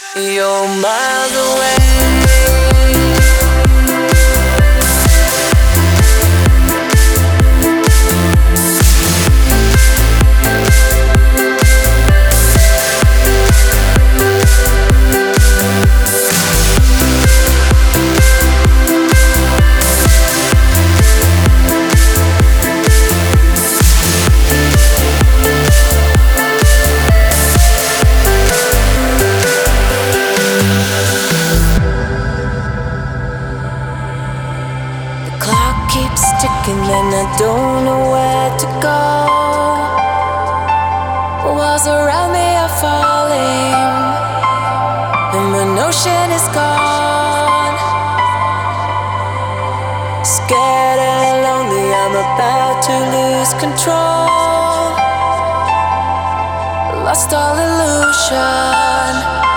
You're miles away. Keeps ticking and I don't know where to go. Walls around me are falling and the notion is gone. Scared and lonely, I'm about to lose control. Lost all illusion.